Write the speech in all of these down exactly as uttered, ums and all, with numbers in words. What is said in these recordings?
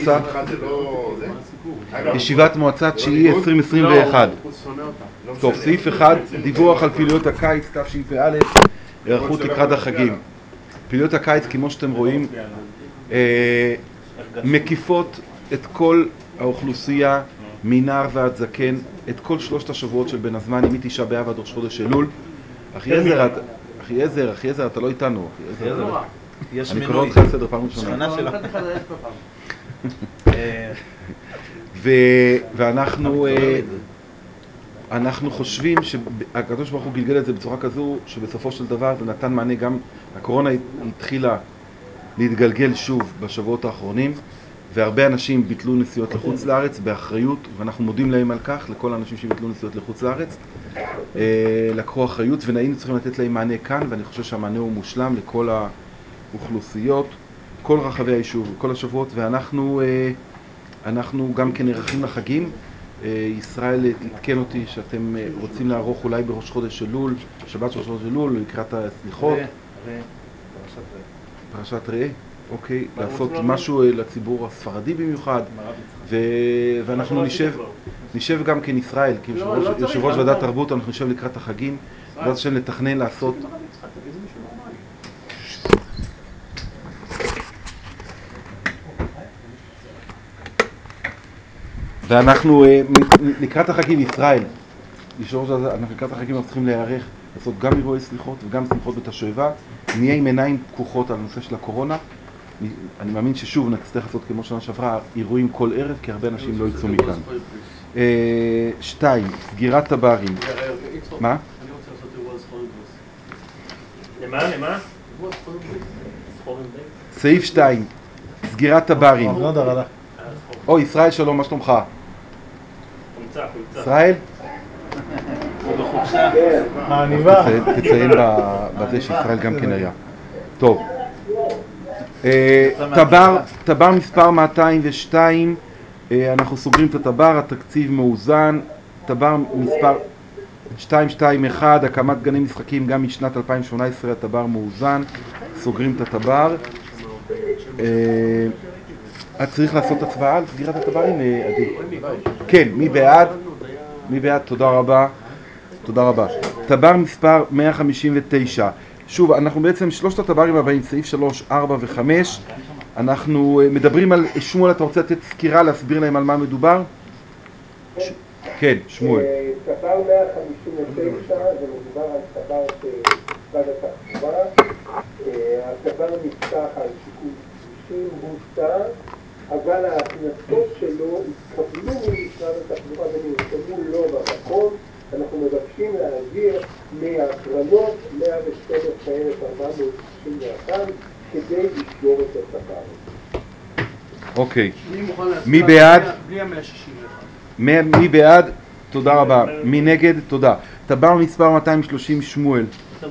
ישיבת מועצה תשיעי עשרים עשרים ואחת. טוב, סעיף אחד, דיווח על פעילויות הקיץ תשפ"א, היערכות לקראת החגים. פעילויות הקיץ, כמו שאתם רואים, מקיפות את כל האוכלוסייה, מנער ועד זקן, את כל שלושת השבועות של בין הזמנים, מתשעה באב עד ראש חודש אלול. אחי עזר, אחי עזר, אחי עזר, אתה לא איתנו, אחי עזר. אני קורא אותך לסדר פעם ראשונה. ואנחנו אנחנו חושבים שהקדוש ברוך הוא גלגל את זה בצורה כזו שבסופו של דבר זה נתן מענה. גם הקורונה התחילה להתגלגל שוב בשבועות האחרונים, והרבה אנשים ביטלו נסיעות לחוץ לארץ באחריות, ואנחנו מודים להם על כך, לכל האנשים שביטלו נסיעות לחוץ לארץ. לקחו אחריות והיינו צריכים לתת להם מענה כאן, ואני חושב שהמענה הוא מושלם לכל האוכלוסיות, כל רחבי היישוב, כל השבועות, ואנחנו אנחנו גם כן נערכים לחגים. ישראל התקן אותי שאתם רוצים לערוך אולי בראש חודש אלול, שבת ראש חודש אלול, לקראת הסליחות. פרשת ראה, אוקיי, לעשות משהו לציבור הספרדי במיוחד, ואנחנו נשב, נשב גם כן ישראל, כי יושב ראש ועדת תרבות, אנחנו נשב לקראת החגים, ועד השם לתכנן לעשות. ואנחנו לקראת החגים ישראל, אנחנו לקראת החגים אנחנו צריכים להיערך, לעשות גם אירועי סליחות וגם שמחות בתשואבה. נהיה עם עיניים פקוחות על הנושא של הקורונה. אני מאמין ששוב נצטרך לעשות כמו שנה שעברה אירועים כל ערב, כי הרבה אנשים לא יצאו מכאן. שתיים, סגירת טברים. מה? אני רוצה לעשות אירוע סחורים בלוס. למה? למה? אירוע סחורים בלוס. סעיף שתיים, סגירת טברים. או, ישראל שלום, מה שלומך? חומצה, חומצה. ישראל? הוא בחופשה. מעניבה. תציין בזה שישראל גם כן היה. טוב. טבר, טבר מספר מאתיים ושתיים, אנחנו סוגרים את הטבר, התקציב מאוזן. טבר מספר שתיים שתיים אחת, הקמת גני משחקים גם משנת אלפיים שמונה עשרה, הטבר מאוזן, סוגרים את הטבר. את צריך לעשות הצבעה על סגירת הטברים, עדי? כן, מי בעד? מי בעד? תודה רבה. תודה רבה. טבר מספר מאה חמישים ותשע. שוב, אנחנו בעצם שלושת הטברים הבאים, סעיף שלוש, ארבע וחמש. אנחנו מדברים על שמואל, אתה רוצה לתת סקירה, להסביר להם על מה מדובר? כן, שמואל. טבר מאה חמישים ותשע, זה מדובר על טבר שמשרד התחבורה. הטבר נפתח על שיקול כבישים, בוצע, אבל ההכנסות שלו התקבלו ממשרד התחבורה ונרשמו לו במקום. אנחנו מבקשים להעביר מהקרנות מאה ושתים עשרה אלף ארבע מאות שישים ואחת כדי לסגור את הטבר. אוקיי. מי בעד? בלי ה-מאה שישים ואחת. מי בעד? תודה רבה. מי נגד? תודה. טבר מספר מאתיים ושלושים שמואל.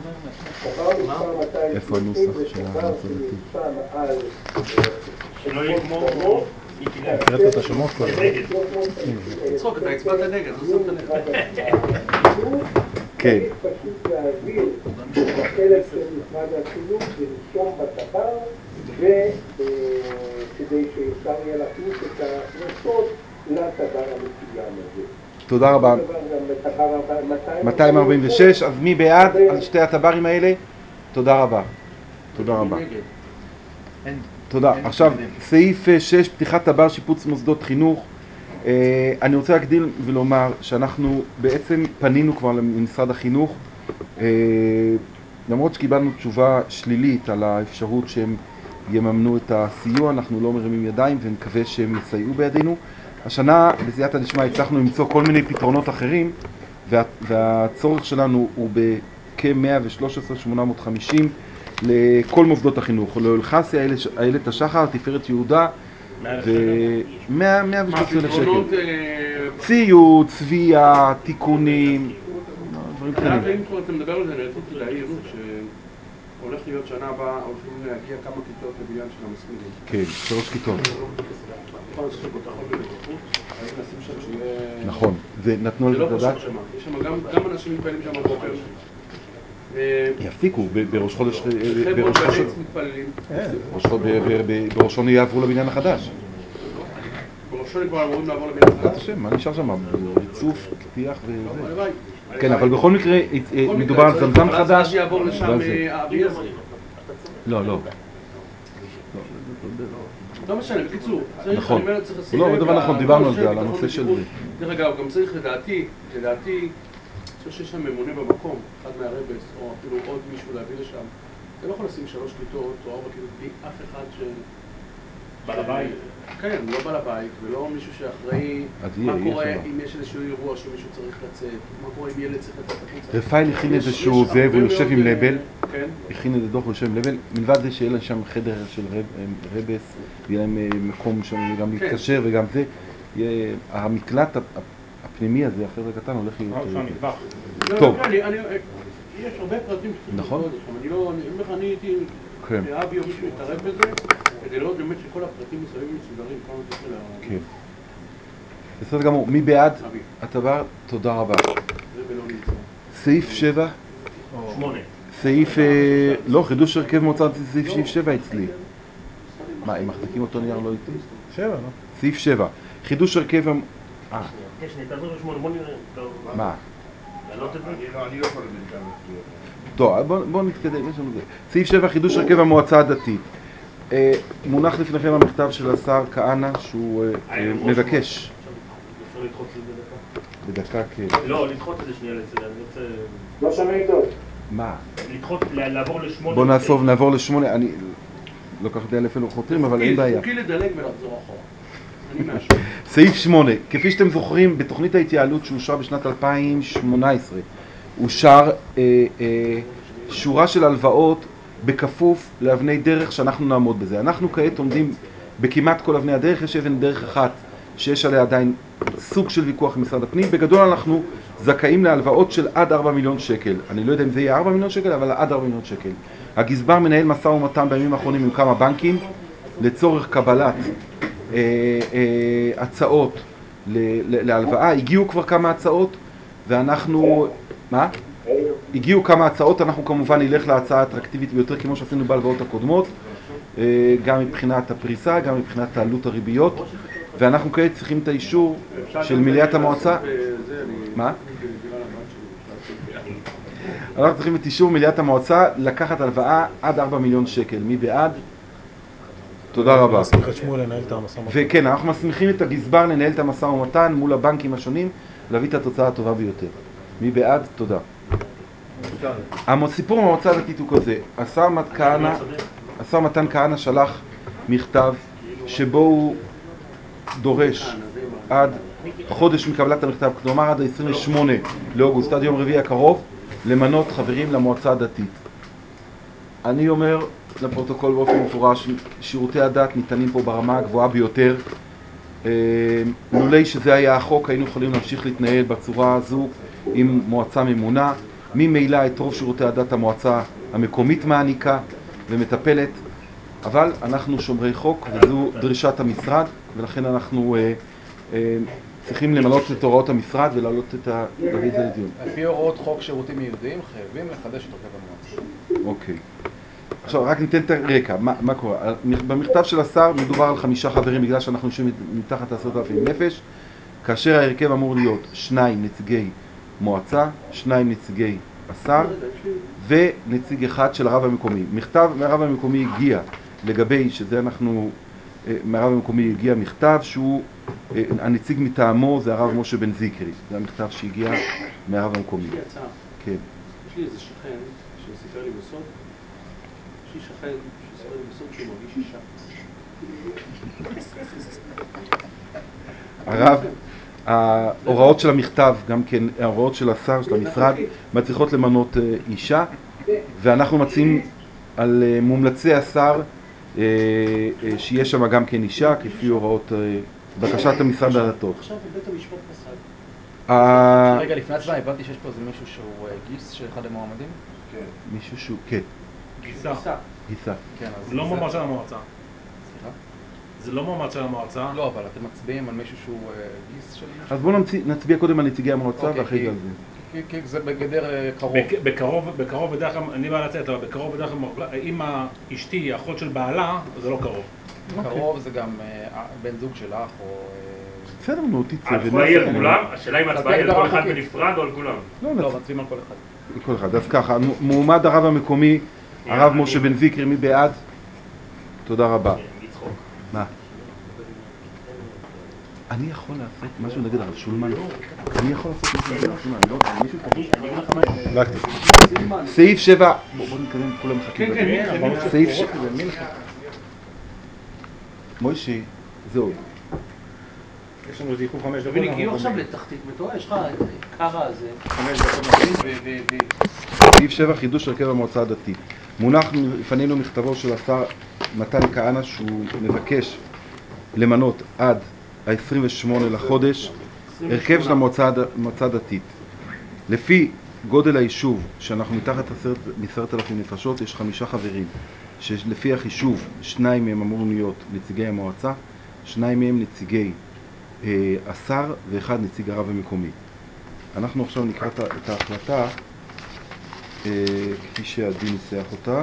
איפה הנוסח של המסודתי? שלא יהיה כמו... הקראת את השמות כל הזמן. צחוק, אתה הצבעת נגד, לא שמת נגד. כן. צריך פשוט להעביר את החלק של משרד החינוך ולרשום בטבר, וכדי שאפשר יהיה להכניס את ההכנסות לטבר המסוים הזה. תודה רבה. מאתיים ארבעים ושש, אז מי בעד על שתי הטברים האלה? תודה רבה. תודה רבה. תודה. עכשיו, סעיף שש, פתיחת טבר שיפוץ מוסדות חינוך. אני רוצה להגדיל ולומר שאנחנו בעצם פנינו כבר למשרד החינוך, למרות שקיבלנו תשובה שלילית על האפשרות שהם יממנו את הסיוע, אנחנו לא מרימים ידיים ונקווה שהם יסייעו בידינו. השנה בסייעתא דשמיא הצלחנו למצוא כל מיני פתרונות אחרים, וה, והצורך שלנו הוא בכ-מאה ושלושה עשר אלף שמונה מאות וחמישים לכל מוסדות החינוך, לאלחסיה, איילת השחר, תפארת יהודה, ו-מאה ושלושה אלף שקל. ציוד, צביעה, תיקונים, דברים קטנים. אם כבר אתה מדבר על זה, אני רציתי להעיר שהולך להיות שנה הבאה, הולכים להגיע כמה כיתות לבניין של המסמילים. כן, שלוש כיתות. כל הנושא של ביטחון ובטיחות, האם נשים שם שיהיה... נכון, ונתנו על זה את הדעת. יש שם גם אנשים מתפעלים שם בבוקר. יפיקו בראש חודש... חבר'ה בנץ מתפללים. בראש חודש יעברו לבניין החדש. ראשון כבר אמורים לעבור לבית בעזרת החדש. השם, מה נשאר שם? ריצוף, טיח וזה. הלוואי. כן, אבל בכל מקרה מדובר על זמזם אבל חדש. אז יעבור לשם ואז זה. אבי עזרי. לא, לא. לא משנה, בקיצור. צריך- נכון. אני אומר, צריך לשים לא, לב, זה דבר נכון, וה- דיברנו על ביטחון זה, על הנושא של ובטיחות. זה. דרך אגב, גם צריך לדעתי, לדעתי, אני חושב שיש שם ממונה במקום, אחד מהרבס, או אפילו עוד מישהו להביא לשם. אתה לא יכול לשים שלוש כיתות או ארבע כיתות בלי אף אחד ש... בעל הבית. כן, לא בעל הבית, ולא מישהו שאחראי אז יהיה, מה יהיה קורה שם. אם יש איזשהו אירוע שמישהו צריך לצאת, מה קורה אם ילד צריך לצאת החוצה. רפאל הכין יש- איזשהו יש זה, הרבה והוא יושב מאוד, עם אה, לבל. כן. הכין איזה דוח ויושב עם לבל. מלבד זה שיהיה להם שם חדר של רב, רבס, ויהיה להם אה, מקום שם גם כן. להתקשר וגם זה. יהיה- המקלט הפ- הפנימי הזה, החדר הקטן, הולך להיות... אה, שם מטבח. לא, טוב. לא, אני- אני- יש הרבה פרטים שצריך נכון. לבדוק אותם. אני לא, אני אומר לך, אני הייתי, כן. אבי או מישהו יתערב בזה, כדי לראות באמת שכל הפרטים מסביב מסודרים, כל הנושא של ה... כן. בסדר גמור. מי בעד? אבי, הדבר? תודה רבה. זה ולא נמצא. סעיף שבע. שמונה. סעיף... אה, לא, חידוש הרכב מועצה זה סעיף סעיף שבע אצלי. מה, הם מחזיקים אותו נייר לא איתי? שבע, לא? סעיף שבע. חידוש הרכב... המ- אה, יש לי, תעזור לשמונה, בוא נראה. טוב, מה? לעלות את זה? אני לא יכול בינתיים. טוב, בואו בוא נתקדם, יש לנו זה. סעיף שבע, חידוש הרכב המועצה הדתית. אה, מונח לפניכם המכתב של השר כהנא, שהוא אה, אה, מבקש. אפשר לדחות את זה בדקה? בדקה כן. לא, לדחות את זה שנייה לצד, אני רוצה... לא שומעים טוב. מה? לדחות, לעבור לשמונה. בואו נעשוב, נעבור לשמונה. אני לא כך יודע לפי לא חותרים, אבל אין בעיה. חוקי לדלג ולחזור אחורה. אני מאשר. סעיף שמונה, כפי שאתם זוכרים, בתוכנית ההתייעלות שאושרה בשנת אלפיים שמונה עשרה, אושר אה, אה, שורה של הלוואות בכפוף לאבני דרך שאנחנו נעמוד בזה. אנחנו כעת עומדים בכמעט כל אבני הדרך, יש אבן דרך אחת שיש עליה עדיין סוג של ויכוח עם משרד הפנים. בגדול אנחנו זכאים להלוואות של עד ארבעה מיליון שקל. אני לא יודע אם זה יהיה ארבעה מיליון שקל, אבל עד ארבעה מיליון שקל. הגזבר מנהל משא ומתן בימים האחרונים עם כמה בנקים לצורך קבלת אה, אה, הצעות ל- ל- להלוואה. הגיעו כבר כמה הצעות ואנחנו... מה? הגיעו כמה הצעות, אנחנו כמובן נלך להצעה האטרקטיבית ביותר כמו שעשינו בהלוואות הקודמות, אה, גם מבחינת הפריסה, גם מבחינת העלות הריביות, ואנחנו כעת צריכים את האישור של מליאת המועצה. מה? אנחנו צריכים את אישור מליאת המועצה לקחת הלוואה עד ארבעה מיליון שקל. מי בעד? תודה רבה. מסמיך את שמואל לנהל את המשא ומתן. וכן, אנחנו מסמיכים את הגזבר לנהל את המשא ומתן מול הבנקים השונים, להביא את התוצאה הטובה ביותר. מי בעד? תודה. הסיפור המועצה הדתית הוא כזה, השר כהנא, השר מתן כהנא שלח מכתב שבו הוא דורש עד חודש מקבלת המכתב, כלומר עד ה-עשרים ושמונה לאוגוסט, עד יום רביעי הקרוב, למנות חברים למועצה הדתית. אני אומר לפרוטוקול באופן מפורש, שירותי הדת ניתנים פה ברמה הגבוהה ביותר. לולי שזה היה החוק, היינו יכולים להמשיך להתנהל בצורה הזו עם מועצה ממונה. ממילא את רוב שירותי הדת המועצה המקומית מעניקה ומטפלת, אבל אנחנו שומרי חוק וזו דרישת המשרד, ולכן אנחנו אה, אה, צריכים למלות את הוראות המשרד ולהעלות את ה... להביא את זה לדיון. לפי הוראות חוק שירותים ייעודיים חייבים לחדש את הרכב המועצה. אוקיי. עכשיו רק ניתן את הרקע, מה, מה קורה? במכתב של השר מדובר על חמישה חברים בגלל שאנחנו יושבים מתחת עשרת אלפים נפש, כאשר ההרכב אמור להיות שניים נציגי מועצה, שניים נציגי השר ונציג אחד של הרב המקומי. מכתב מהרב המקומי הגיע לגבי, שזה אנחנו, מהרב המקומי הגיע מכתב שהוא, הנציג מטעמו זה הרב משה בן זיקרי, זה המכתב שהגיע מהרב המקומי. יש לי הצעה. כן. יש לי איזה שכן שסיפר לי בסוד, יש לי שכן שסיפר לי בסוד שהוא מרגיש אישה. הרב, ההוראות של המכתב, גם כן ההוראות של השר, של המשרד, מצליחות למנות אישה, ואנחנו מציעים על מומלצי השר שיש שם גם כן אישה, כפי הוראות בקשת המשרד הדתות. עכשיו בבית המשפט פסק. רגע, לפני הצבעה הבנתי שיש פה איזה מישהו שהוא גיס של אחד המועמדים? כן. מישהו שהוא, כן, גיסה. גיסה. כן, אז... זה לא מועמד של המועצה. סליחה? זה לא מועמד של המועצה. לא, אבל אתם מצביעים על מישהו שהוא גיס של מישהו? אז בואו נצביע קודם על נציגי המועצה אוקיי, ואחרי כי- זה על זה. כי- כי זה בגדר קרוב. בק- בקרוב, בקרוב בדרך כלל, אני בא לצאת, אבל בקרוב בדרך כלל, אם אשתי היא אחות של בעלה, זה לא קרוב. קרוב זה גם אה, בן זוג של אח או... אה, בסדר, נו, תצא ההצבעה היא על כולם? השאלה אם ההצבעה היא על כל אחד בנפרד או על כולם? לא, לא, מצביעים על כל אחד. כל אחד. אז ככה, מועמד הרב המקומי, הרב משה בן זיקרי, מי בעד? תודה רבה. מה? אני יכול לעשות משהו נגד הרב שולמן? אני יכול לעשות משהו נגד הרב שולמן? לא, מישהו תגיד? רק תגיד. סעיף שבע, בואו נתקדם, כולם מחכים. כן, כן, סעיף שבע. מוישי, זהו. יש לנו איזה איחור חמש דקות. דוביני, הגיעו עכשיו לתחתית מטורה, יש לך קרה הזה. חמש דקות. סעיף שבע, חידוש הרכב המועצה הדתית. מונח לפנינו מכתבו של השר מתן כהנא שהוא מבקש למנות עד ה-עשרים ושמונה לחודש הרכב של המועצה הדתית. לפי גודל היישוב, שאנחנו מתחת עשרת אלפים נפשות, יש חמישה חברים, שלפי החישוב שניים מהם אמורים להיות נציגי המועצה, שניים מהם נציגי אה, השר ואחד נציג הרב המקומי. אנחנו עכשיו נקרא את ההחלטה אה, כפי שהדין ניסח אותה.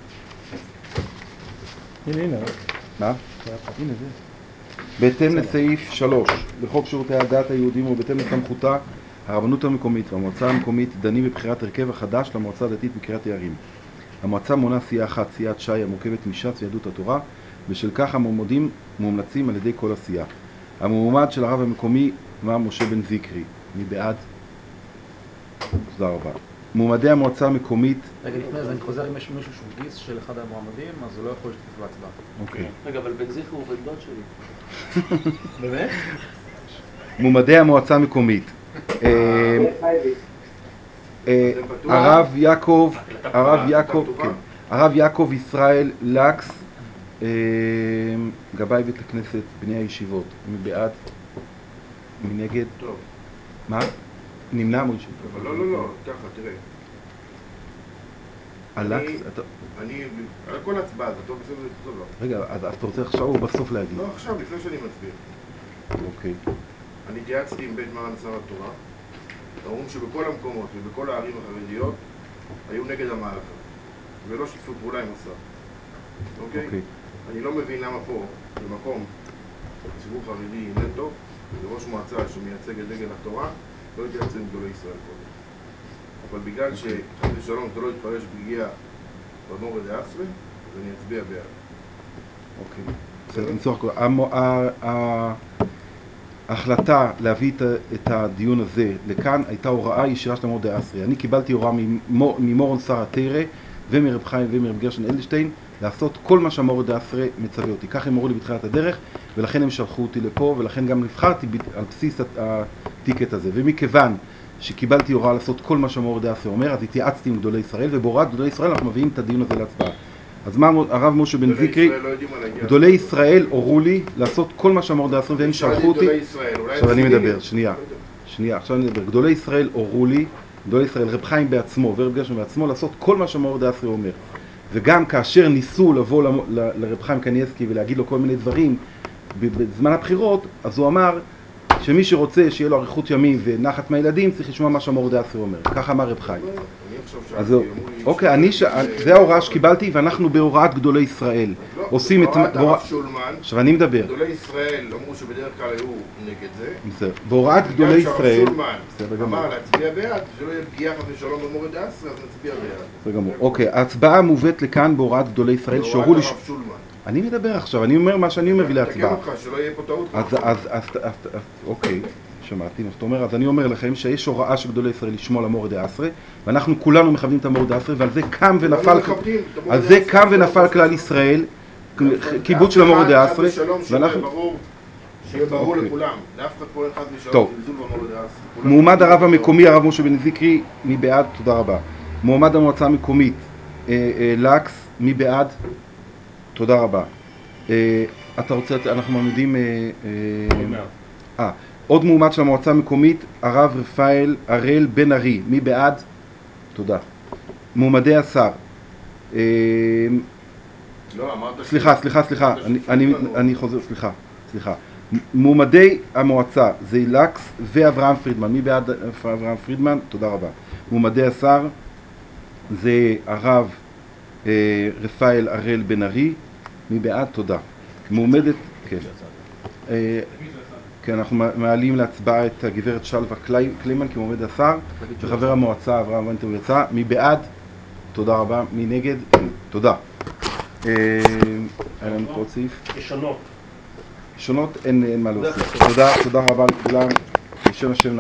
הנה, הנה. מה? הנה זה. בהתאם לסעיף שלוש לחוק שירותי הדת היהודים ובהתאם לסמכותה, הרבנות המקומית והמועצה המקומית דנים בבחירת הרכב החדש למועצה הדתית בקריית יערים. המועצה מונה סיעה אחת, סיעת ש"י, המורכבת מש"ס ויהדות התורה, בשל כך המועמדים מומלצים על ידי כל הסיעה. המועמד של הרב המקומי מר משה בן זיקרי. מי בעד? תודה רבה. מועמדי המועצה המקומית... רגע, לפני זה אני חוזר, אם יש מישהו שהוא גיס של אחד המועמדים, אז הוא לא יכול להשתתף בהצבעה. אוקיי. רגע, אבל בן זיכר הוא בן דוד שלי. באמת? מועמדי המועצה המקומית. הרב יעקב, הרב יעקב, כן. הרב יעקב ישראל לקס, גבאי בית הכנסת בני הישיבות. מי בעד? מי נגד? טוב. מה? נמנע מוישה. אבל לא, לא, לא, ככה, תראה. הלקס? אני, על כל הצבעה, זה טוב, בסדר, זה טוב, לא. רגע, אז אתה רוצה עכשיו או בסוף להגיד? לא, עכשיו, לפני שאני מצביע. אוקיי. אני התייעצתי עם בית מרן שר התורה. אומרים שבכל המקומות ובכל הערים החרדיות היו נגד המהלך הזה. ולא שיתפו פעולה עם השר. אוקיי? אוקיי. אני לא מבין למה פה, במקום ציבור חרדי נטו, וראש מועצה שמייצג את דגל התורה, לא התייעצו עם גדולי ישראל קודם. אבל בגלל שחד ושלום זה לא יתפרש בגיעה במורד האסרי, אז אני אצביע בעד. אוקיי. בסדר, נצטרך כל... ההחלטה להביא את הדיון הזה לכאן הייתה הוראה ישירה של המורד האסרי. אני קיבלתי הוראה ממורון שר התרא ומרב חיים ומרב גרשון אדלשטיין לעשות כל מה שהמורד האסרי מצווה אותי. כך הם אמרו לי בתחילת הדרך, ולכן הם שלחו אותי לפה, ולכן גם נבחרתי על בסיס הטיקט הזה. ומכיוון שקיבלתי הוראה לעשות כל מה שהמורד האסרי אומר, אז התייעצתי עם גדולי ישראל, ובהוראת גדולי ישראל אנחנו מביאים את הדיון הזה להצבעה. אז מה הרב משה בן זיקרי, גדולי ישראל הורו לי לעשות כל מה שהמורד האסרי, והם שלחו אותי. עכשיו אני מדבר, שנייה, שנייה, עכשיו אני מדבר. גדולי ישראל הורו לי, גדולי ישראל, רב חיים בעצמו ורב גרשון בעצמו, לעשות כל מה שהמורד האסרי אומר. וגם כאשר ניסו לבוא לרב חיים קניאסקי ולהגיד לו כל מיני דברים בזמן הבחירות, אז הוא אמר שמי שרוצה שיהיה לו אריכות ימים ונחת מהילדים צריך לשמוע מה שהמורד האסרי אומר. ככה אמר רב חיים. אז זהו. אוקיי, אני ש... זה ההוראה שקיבלתי, ואנחנו בהוראת גדולי ישראל עושים את... בהוראת הרב שולמן, עכשיו אני מדבר. גדולי ישראל אמרו שבדרך כלל היו נגד זה. בסדר. בהוראת גדולי ישראל... בגלל שהרב שולמן אמר להצביע בעד, שלא יהיה פגיעה חד ושלום במורד האסרי, אז נצביע בעד. בסדר גמור. אוקיי, ההצבעה מובאת לכאן בהוראת גדולי ישראל שהורו לי... בהוראת הרב שולמן. אני מדבר עכשיו, אני אומר מה שאני מביא להצבעה. אני מתקן אותך, שלא יהיה פה טעות. אז אוקיי. שמעתי, זאת אומרת, אז אני אומר לכם שיש הוראה של גדולי ישראל לשמוע למורד האסרי, ואנחנו כולנו מכבדים את המורד האסרי, ועל זה קם ונפל, על זה קם ונפל כלל ישראל, כיבוד של המורד האסרי, ואנחנו... שיהיה ברור לכולם, לאף אחד פה אין חד ושלום, זלזול במורד האסרי. מועמד הרב המקומי, הרב משה בן זיקרי, מי בעד? תודה רבה. מועמד המועצה המקומית, לקס, מי בעד? תודה רבה. אתה רוצה, אנחנו מעמידים... אה, עוד מועמד של המועצה המקומית, הרב רפאל הראל בן ארי. מי בעד? תודה. מועמדי השר. סליחה, סליחה, סליחה. אני חוזר, סליחה, סליחה. מועמדי המועצה זה לקס ואברהם פרידמן. מי בעד אברהם פרידמן? תודה רבה. מועמדי השר זה הרב רפאל הראל בן ארי. מי בעד? תודה. מועמדת, כן. כן, אנחנו מעלים להצבעה את הגברת שלווה קלימן כמועמד השר, וחבר המועצה אברהם ונטו יצא. מי בעד? תודה רבה. מי נגד? תודה. היה לנו פה עוד סעיף. ישנות. ישונות, אין מה להוסיף. תודה, תודה רבה לכולם. בשם השם